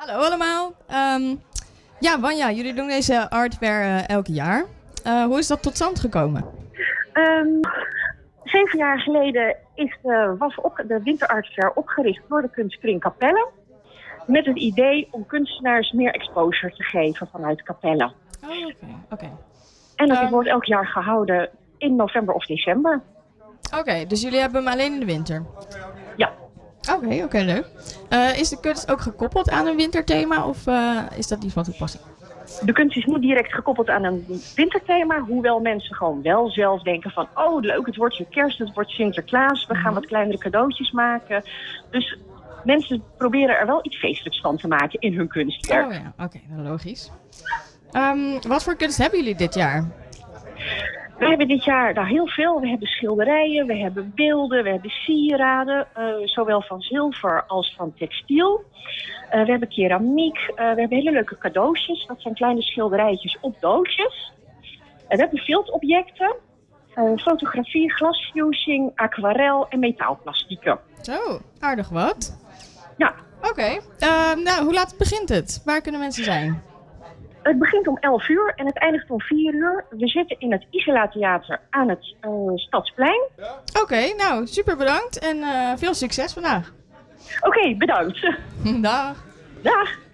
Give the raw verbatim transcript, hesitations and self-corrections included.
Hallo allemaal. Um, ja, Wanja, jullie doen deze art fair uh, elk jaar. Uh, hoe is dat tot stand gekomen? Um, zeven jaar geleden is de, was op, de Winter Art Fair opgericht door de Kunstkring Capelle. Met het idee om kunstenaars meer exposure te geven vanuit Capelle. Oh, oké. Okay, okay. En dat um, wordt elk jaar gehouden in november of december. Oké, okay, dus jullie hebben hem alleen in de winter? Ja. Oké, okay, oké, okay, leuk. Uh, is de kunst ook gekoppeld aan een winterthema of uh, is dat niet van toepassing? De kunst is niet direct gekoppeld aan een winterthema, hoewel mensen gewoon wel zelf denken van, oh leuk, het wordt weer kerst, het wordt Sinterklaas, we gaan wat kleinere cadeautjes maken. Dus mensen proberen er wel iets feestelijks van te maken in hun kunstwerk. Oh ja, oké, okay, nou logisch. Um, wat voor kunst hebben jullie dit jaar? We hebben dit jaar nou, heel veel. We hebben schilderijen, we hebben beelden, we hebben sieraden, uh, zowel van zilver als van textiel. Uh, we hebben keramiek, uh, we hebben hele leuke cadeautjes. Dat zijn kleine schilderijtjes op doosjes. Uh, we hebben viltobjecten, uh, fotografie, glasfusing, aquarel en metaalplastieken. Zo, aardig wat. Ja. Oké, okay. uh, nou hoe laat begint het? Waar kunnen mensen zijn? Het begint om elf uur en het eindigt om vier uur. We zitten in het Isola Theater aan het uh, Stadsplein. Oké, okay, nou super bedankt en uh, veel succes vandaag. Oké, okay, bedankt. Dag. Dag.